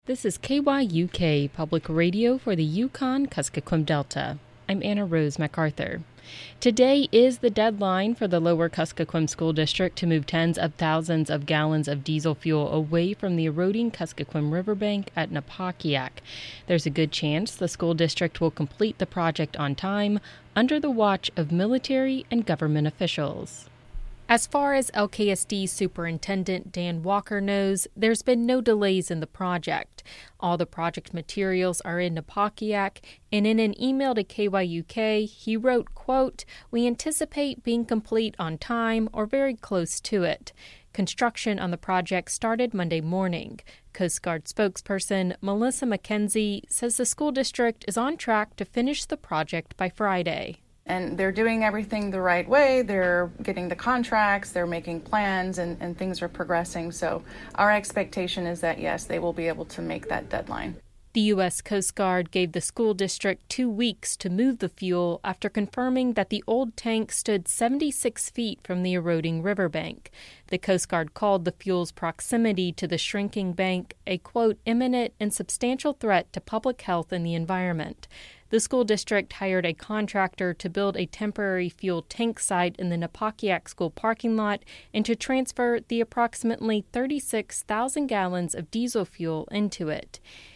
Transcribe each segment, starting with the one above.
This is KYUK Public Radio for the Yukon-Kuskokwim Delta. I'm Anna Rose MacArthur. Today is the deadline for the Lower Kuskokwim School District to move tens of thousands of gallons of diesel fuel away from the eroding Kuskokwim riverbank at Napakiak. There's a good chance the school district will complete the project on time under the watch of military and government officials. As far as LKSD Superintendent Dan Walker knows, there's been no delays in the project. All the project materials are in Napakiak, and in an email to KYUK, he wrote, quote, "We anticipate being complete on time or very close to it." Construction on the project started Monday morning. Coast Guard spokesperson Melissa McKenzie says the school district is on track to finish the project by Friday. And they're doing everything the right way. They're getting the contracts, they're making plans, and things are progressing. So our expectation is that, yes, they will be able to make that deadline. The U.S. Coast Guard gave the school district 2 weeks to move the fuel after confirming that the old tank stood 76 feet from the eroding riverbank. The Coast Guard called the fuel's proximity to the shrinking bank a, quote, imminent and substantial threat to public health and the environment. The school district hired a contractor to build a temporary fuel tank site in the Napakiak school parking lot and to transfer the approximately 36,000 gallons of diesel fuel into it.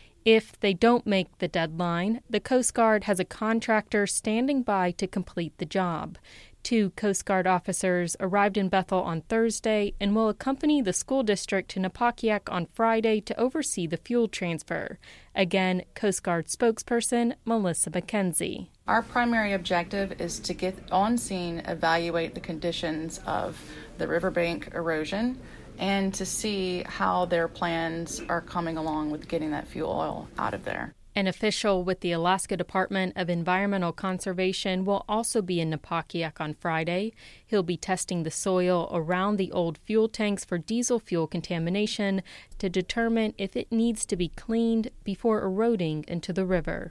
If they don't make the deadline, the Coast Guard has a contractor standing by to complete the job. 2 Coast Guard officers arrived in Bethel on Thursday and will accompany the school district to Napakiak on Friday to oversee the fuel transfer. Again, Coast Guard spokesperson Melissa McKenzie. Our primary objective is to get on scene, evaluate the conditions of the riverbank erosion, and to see how their plans are coming along with getting that fuel oil out of there. An official with the Alaska Department of Environmental Conservation will also be in Napakiak on Friday. He'll be testing the soil around the old fuel tanks for diesel fuel contamination to determine if it needs to be cleaned before eroding into the river.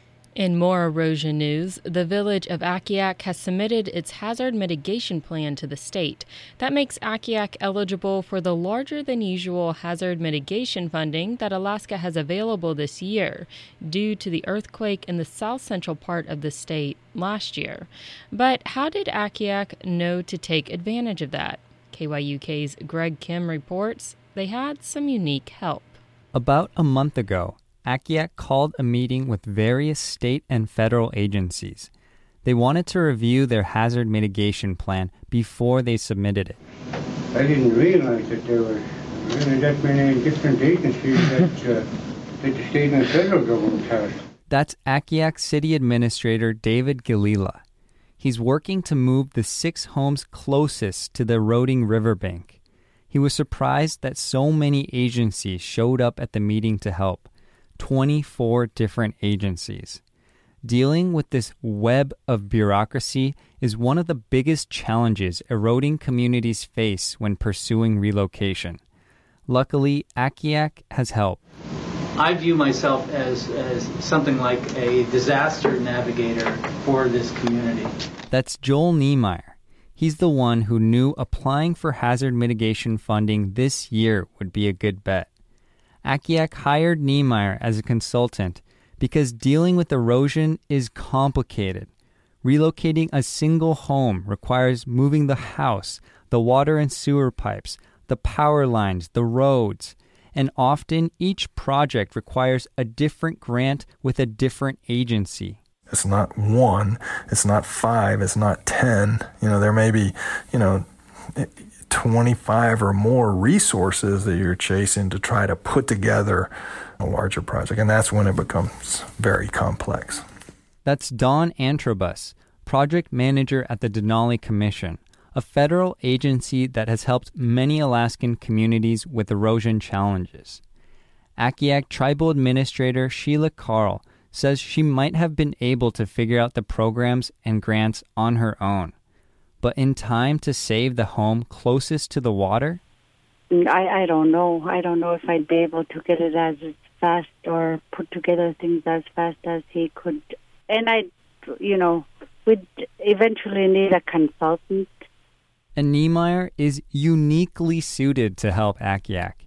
In more erosion news, the village of Akiak has submitted its hazard mitigation plan to the state. That makes Akiak eligible for the larger-than-usual hazard mitigation funding that Alaska has available this year due to the earthquake in the south-central part of the state last year. But how did Akiak know to take advantage of that? KYUK's Greg Kim reports they had some unique help. About a month ago, Akiak called a meeting with various state and federal agencies. They wanted to review their hazard mitigation plan before they submitted it. I didn't realize that there were really that many different agencies that the state and federal government has. That's Akiak City Administrator David Galila. He's working to move the 6 homes closest to the eroding riverbank. He was surprised that so many agencies showed up at the meeting to help. 24 different agencies. Dealing with this web of bureaucracy is one of the biggest challenges eroding communities face when pursuing relocation. Luckily, Akiak has help. I view myself as something like a disaster navigator for this community. That's Joel Niemeyer. He's the one who knew applying for hazard mitigation funding this year would be a good bet. Akiak hired Niemeyer as a consultant because dealing with erosion is complicated. Relocating a single home requires moving the house, the water and sewer pipes, the power lines, the roads, and often each project requires a different grant with a different agency. It's not 1, it's not 5, it's not 10. There may be, 25 or more resources that you're chasing to try to put together a larger project. And that's when it becomes very complex. That's Don Antrobus, project manager at the Denali Commission, a federal agency that has helped many Alaskan communities with erosion challenges. Akiak Tribal Administrator Sheila Carl says she might have been able to figure out the programs and grants on her own. But in time to save the home closest to the water? I don't know. I don't know if I'd be able to get it as fast or put together things as fast as he could. And we'd eventually need a consultant. And Niemeyer is uniquely suited to help Akiak.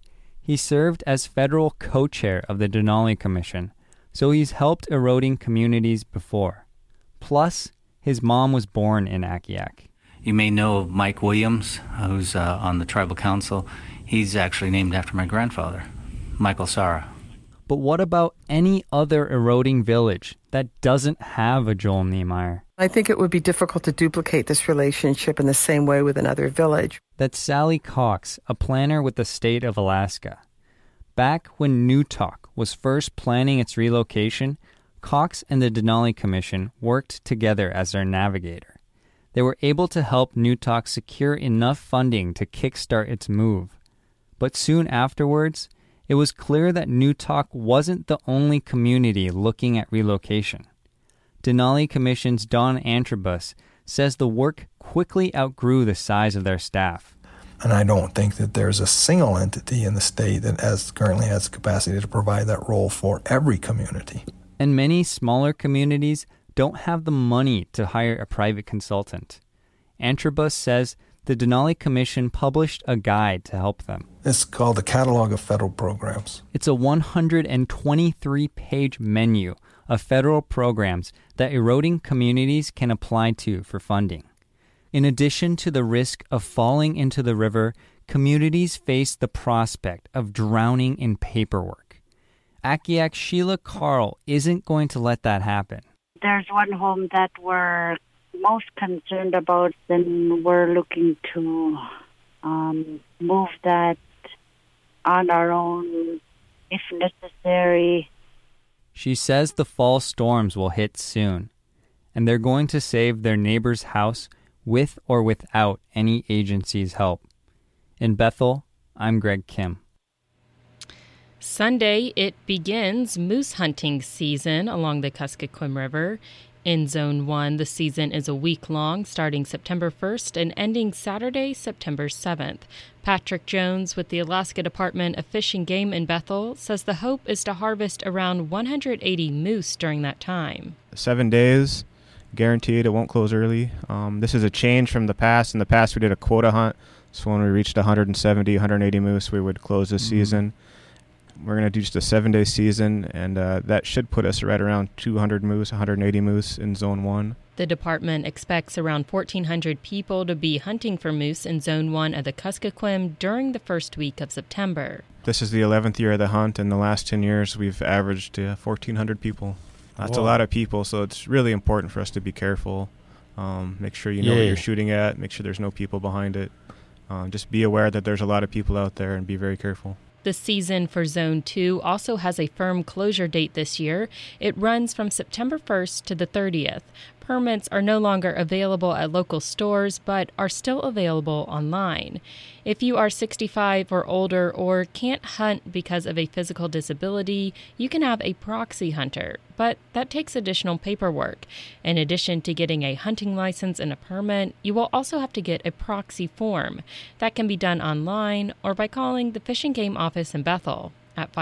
He served as federal co-chair of the Denali Commission, so he's helped eroding communities before. Plus, his mom was born in Akiak. You may know of Mike Williams, who's on the tribal council. He's actually named after my grandfather, Michael Sara. But what about any other eroding village that doesn't have a Joel Niemeyer? I think it would be difficult to duplicate this relationship in the same way with another village. That's Sally Cox, a planner with the state of Alaska. Back when Newtok was first planning its relocation, Cox and the Denali Commission worked together as their navigator. They were able to help Newtok secure enough funding to kickstart its move. But soon afterwards, it was clear that Newtok wasn't the only community looking at relocation. Denali Commission's Don Antrobus says the work quickly outgrew the size of their staff. And I don't think that there's a single entity in the state that currently has the capacity to provide that role for every community. And many smaller communities don't have the money to hire a private consultant. Antrobus says the Denali Commission published a guide to help them. It's called the Catalog of Federal Programs. It's a 123-page menu of federal programs that eroding communities can apply to for funding. In addition to the risk of falling into the river, communities face the prospect of drowning in paperwork. Akiak's Sheila Carl isn't going to let that happen. There's one home that we're most concerned about, and we're looking to move that on our own if necessary. She says the fall storms will hit soon, and they're going to save their neighbor's house with or without any agency's help. In Bethel, I'm Greg Kim. Sunday, it begins moose hunting season along the Kuskokwim River. In Zone 1, the season is a week long, starting September 1st and ending Saturday, September 7th. Patrick Jones with the Alaska Department of Fish and Game in Bethel says the hope is to harvest around 180 moose during that time. 7 days, guaranteed, it won't close early. This is a change from the past. In the past, we did a quota hunt, so when we reached 170, 180 moose, we would close this season. We're going to do just a 7-day season, and that should put us right around 200 moose, 180 moose in Zone 1. The department expects around 1,400 people to be hunting for moose in Zone 1 of the Kuskokwim during the first week of September. This is the 11th year of the hunt, and the last 10 years we've averaged 1,400 people. That's a lot of people, so it's really important for us to be careful. Make sure you know what you're shooting at, make sure there's no people behind it. Just be aware that there's a lot of people out there and be very careful. The season for Zone 2 also has a firm closure date this year. It runs from September 1st to the 30th. Permits are no longer available at local stores, but are still available online. If you are 65 or older or can't hunt because of a physical disability, you can have a proxy hunter, but that takes additional paperwork. In addition to getting a hunting license and a permit, you will also have to get a proxy form. That can be done online or by calling the Fish and Game office in Bethel at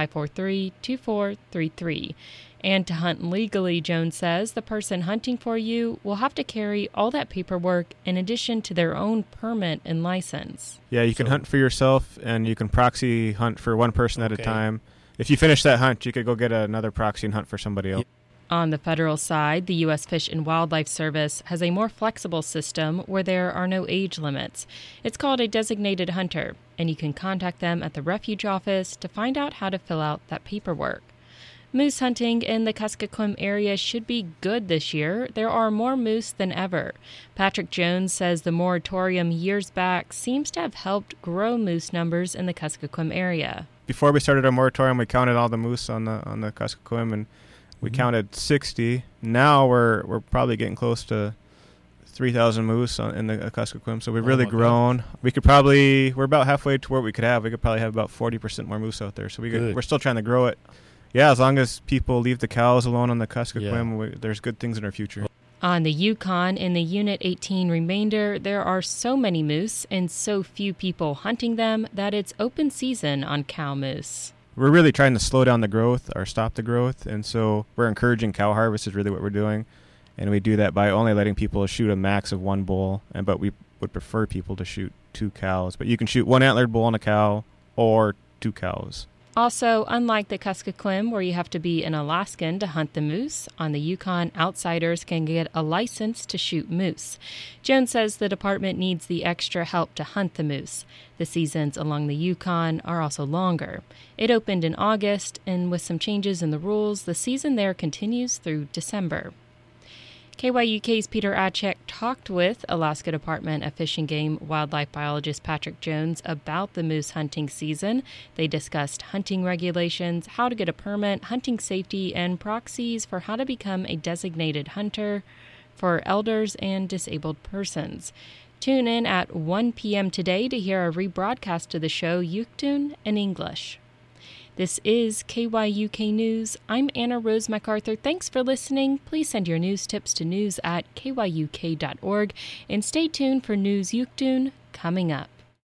543-2433. And to hunt legally, Jones says, the person hunting for you will have to carry all that paperwork in addition to their own permit and license. Yeah, you can hunt for yourself, and you can proxy hunt for one person at a time. If you finish that hunt, you could go get another proxy and hunt for somebody else. On the federal side, the U.S. Fish and Wildlife Service has a more flexible system where there are no age limits. It's called a designated hunter, and you can contact them at the refuge office to find out how to fill out that paperwork. Moose hunting in the Kuskokwim area should be good this year. There are more moose than ever. Patrick Jones says the moratorium years back seems to have helped grow moose numbers in the Kuskokwim area. Before we started our moratorium, we counted all the moose on the Kuskokwim, and we counted 60. Now we're probably getting close to 3,000 moose in the Kuskokwim, so we've really grown. We're about halfway to where we could have. We could probably have about 40% more moose out there, so we're still trying to grow it. Yeah, as long as people leave the cows alone on the Kuskokwim, there's good things in our future. On the Yukon, in the Unit 18 remainder, there are so many moose and so few people hunting them that it's open season on cow moose. We're really trying to slow down the growth or stop the growth, and so we're encouraging cow harvest is really what we're doing. And we do that by only letting people shoot a max of one bull, but we would prefer people to shoot 2 cows. But you can shoot 1 antlered bull on a cow or 2 cows. Also, unlike the Kuskokwim, where you have to be an Alaskan to hunt the moose, on the Yukon, outsiders can get a license to shoot moose. Jones says the department needs the extra help to hunt the moose. The seasons along the Yukon are also longer. It opened in August, and with some changes in the rules, the season there continues through December. KYUK's Peter Acek talked with Alaska Department of Fish and Game wildlife biologist Patrick Jones about the moose hunting season. They discussed hunting regulations, how to get a permit, hunting safety, and proxies for how to become a designated hunter for elders and disabled persons. Tune in at 1 p.m. today to hear a rebroadcast of the show Yuktun in English. This is KYUK News. I'm Anna Rose MacArthur. Thanks for listening. Please send your news tips to news@kyuk.org and stay tuned for News Yuktun coming up.